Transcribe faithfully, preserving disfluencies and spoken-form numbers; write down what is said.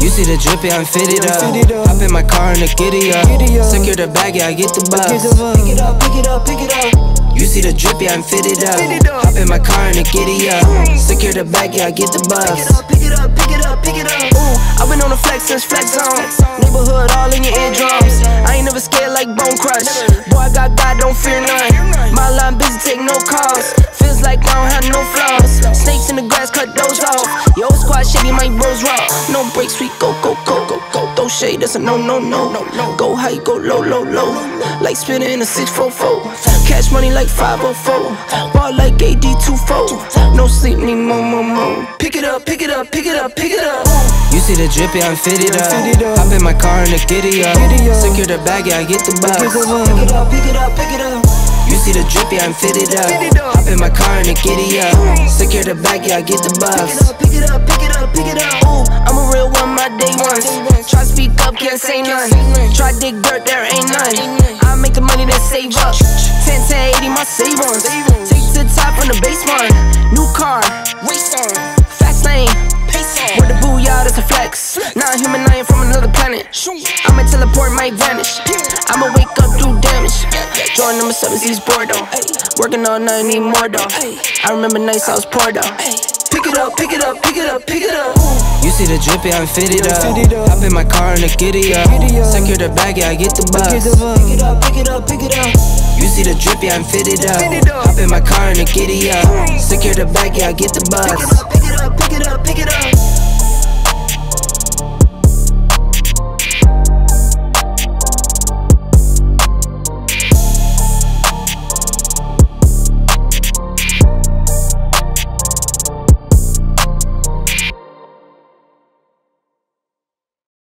You see the drippy, I'm fitted up. Hop in my car and the giddy up. Secure the bag, yeah, I get the bus. Pick it up, pick it up, pick it up. You see the drippy, I'm fitted up. Hop in my car and the giddy up. Secure the bag, yeah, I get the bus. Pick it up, pick it up, pick it up, pick it up. Ooh, I've been on the flex since flex on. Neighborhood all in your eardrums. I ain't never scared like Bone Crush. Boy, I got God, don't fear none. My line busy, take no calls. Feels like I don't have no flaws. Snakes in the grass, cut those off. Your old squad shady, my bros raw. No breaks, we go, go, go, go, go. Throw shade, that's a no, no, no. Go high, go low, low, low. Like spinning in a six four four. Cash money like five oh four. Ball like A D two four. No sleep, need more, more, more. Pick it up, pick it up, pick it up, pick it up. You see the drippy, I'm fitted up. Hop in my car and the giddy up. Secure the bag, yeah, I get the bus. Pick it up, pick it up, pick it up. You see the drippy, I'm fitted up. Hop in my car and the giddy up. Secure the bag, yeah, I get the bus. Pick it up, pick it up, pick it up. Ooh, I'm a real one, my day ones. Try speak up, can't say none. Try dig dirt, there ain't none. I make the money that save up. ten, ten, eighty, my save ones. Take to the top on the base one. New car, race on. Fast lane, pace on. With the booyah, that's a flex. Not human, I ain't from another planet. I'ma teleport, might vanish. I'ma wake up, do damage. Join number seven, East Bordeaux. Working all night, need more though. I remember nights I was poor though. Pick it up, pick it up, pick it up, pick it up. You see the drippy, I'm fitted up. Hop in my car and the giddy up. Secure the bag, yeah, I get the bus. Pick it up, pick it up, pick it up. You see the drippy, I'm fitted up. Hop in my car and the giddy up. Secure the bag, yeah, I get the bus. Pick it up, pick it up, pick it up, pick it up.